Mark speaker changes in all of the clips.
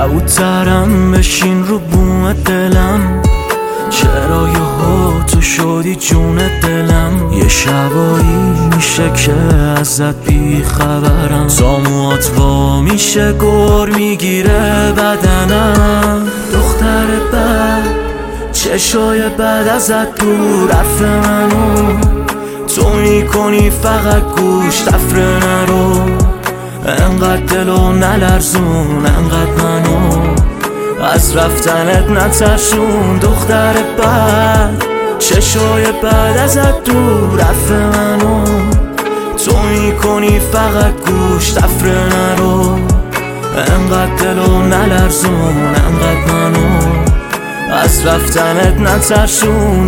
Speaker 1: کبوترم بشین رو بوم دلم، چرا یهو تو شدی جون دلم. یه شبایی میشه که ازت بی خبرم، تا موهات وا میشه گر میگیره بدنم. دختر بد چشای بد ازت دور، حرف منو تو میکنی فقط گوش، تفره نرو انقدر دلو نلرزون، انقدر منو از رفتنت نترسون. دختر بد چشای بد ازت دور، حرف منو تو میکنی فقط گوش، تفره نرو انقدر دلو نلرزون، انقدر منو از رفتنت نترسون.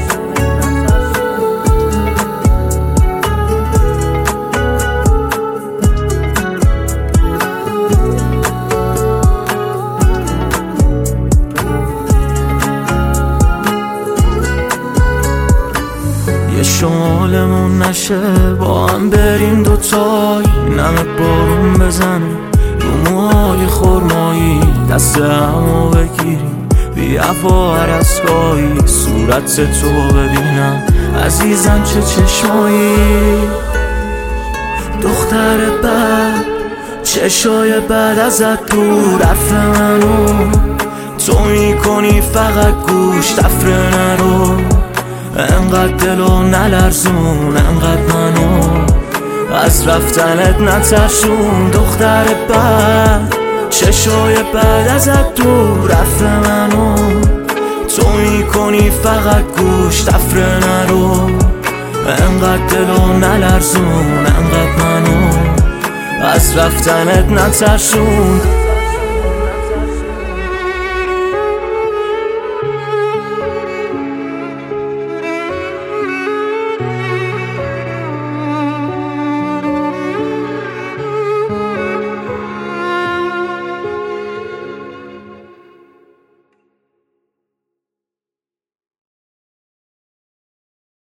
Speaker 1: یه شمالمون نشه با هم بریم دوتایی، نمه بارون بزنه رو موهای خرمایی، دست همو بگیریم بی افا هر اسبایی، صورت تو ببینم عزیزم چه چشمایی. دختر بد چشای بد ازت دور، حرف منو تو میکنی فقط گوش، تفره نرو انقدر دلو نلرزون، انقدر منو از رفتنت نترسون. دختر بد چشای بد ازت دور، حرف منو تو میکنی فقط گوش، تفره نرو انقدر دلو نلرزون، انقدر منو از رفتنت نترسون.